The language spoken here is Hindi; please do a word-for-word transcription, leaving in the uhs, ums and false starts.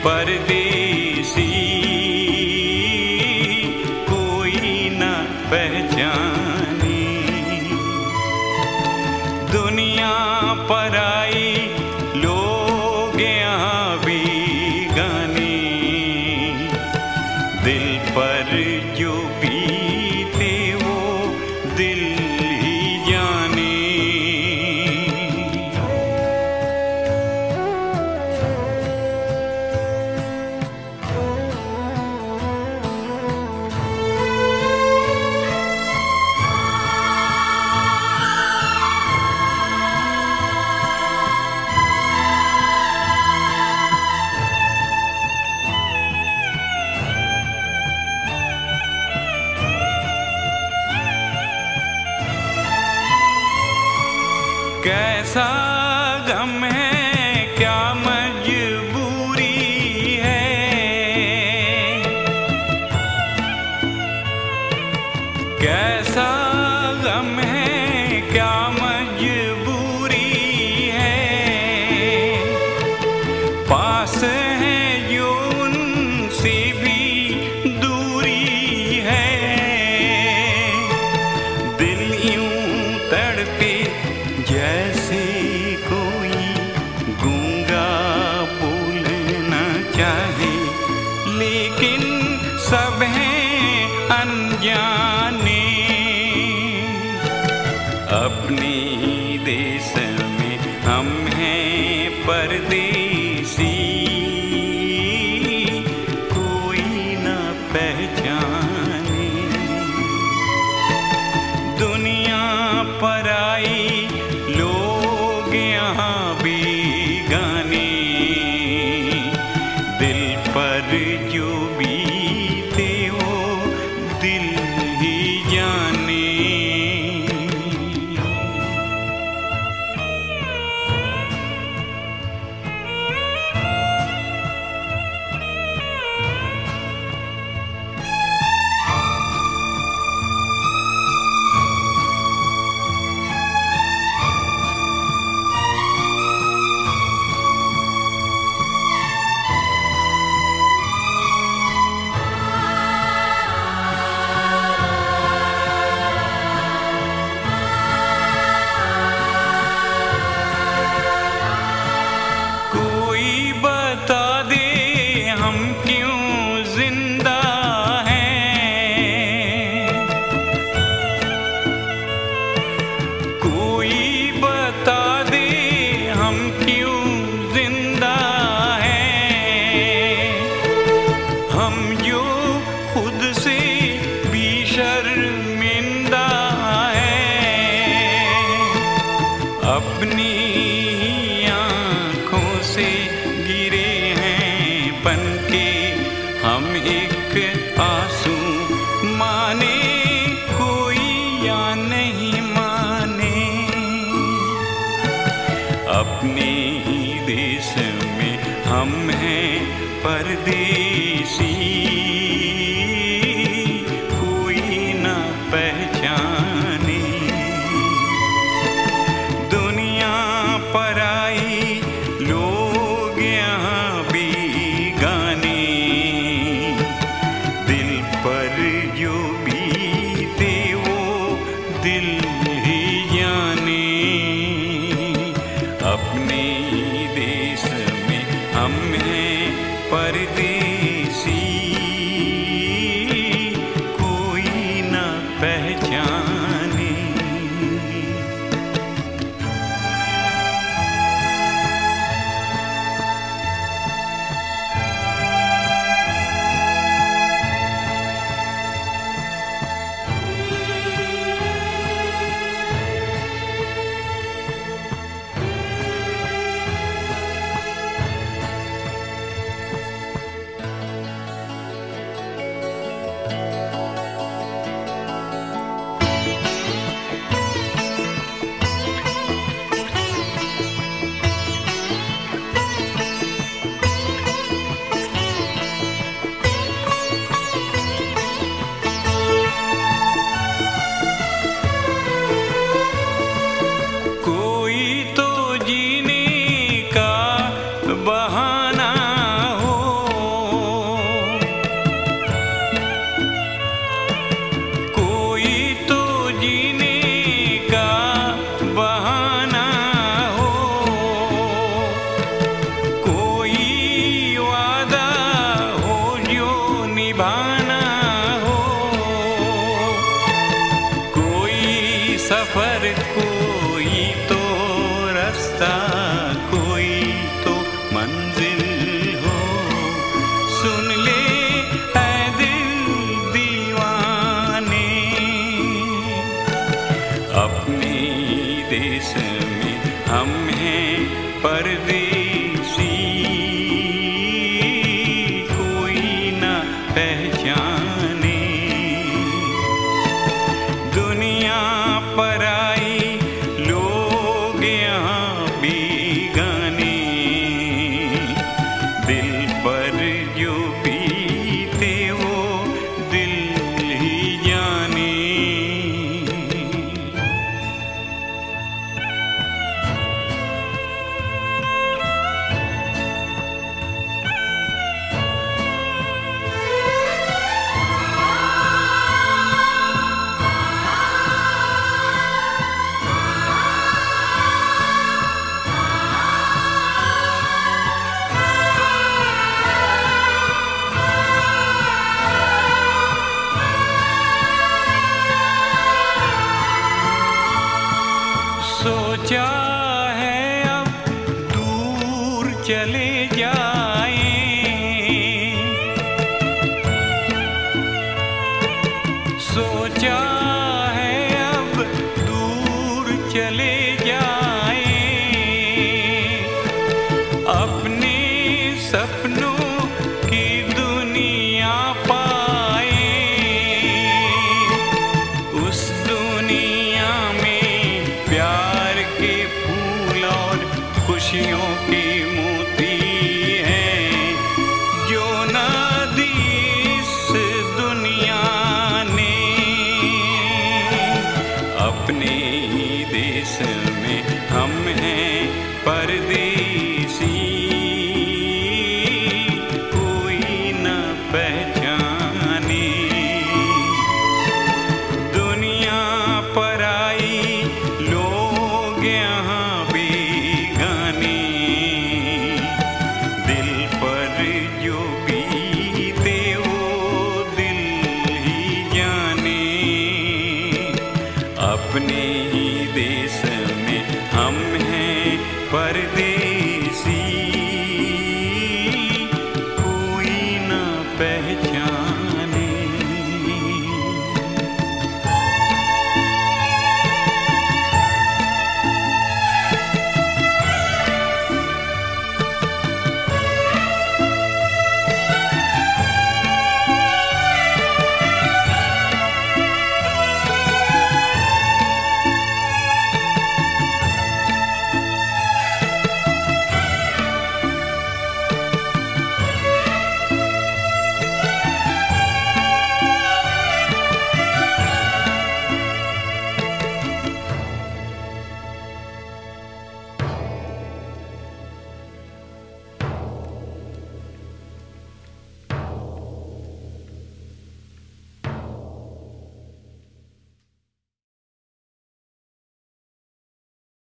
परदेसी कोई न पहचाने। दुनिया पराई लोग यहाँ बेगाने, दिल पर जो बीते वो दिल ही जाने। कैसा गम है, क्या मजबूरी है, कैसा गम है, क्या मजबूरी है। पास है जो उनसे भी दूरी है, दिल यूं तड़पे जैसे कोई गूंगा बोलना चाहे, लेकिन सब हैं अनजाने। अपने देश में हम हैं परदेसी, कोई न पहचाने। दुनिया पराई लोग यहाँ बेगाने, दिल पर जो बीते वो दिल ही जाने। अपनी आँखों से गिरे हैं पनके हम एक आंसू, माने कोई या नहीं माने। अपने ही देश में हम हैं परदेसी, कोई ना पहचाने। पराई लोग यहाँ बेगाने, दिल पर जो बीते वो दिल ही जाने। अपने देश में हम हैं परदेसी, कोई ना पहचाने। परदेसी कोई न पहचाने। दुनिया पराई लोग यहाँ बेगाने, दिल पर जो बीते वो दिल ही जाने। सोचा है अब दूर चले जाएं, सोचा है अब दूर चले जाएं, अपने सपनों की दुनिया पाए। उस दुनिया में प्यार के फूल और खुशियों के मोती हैं, जो ना दी इस दुनिया ने। अपने ही देश में हम हैं परदेसी, कोई न पहचाने। दुनिया पराई लोग यहाँ बेगाने, दिल पर जो बीते वो दिल ही जाने। अपने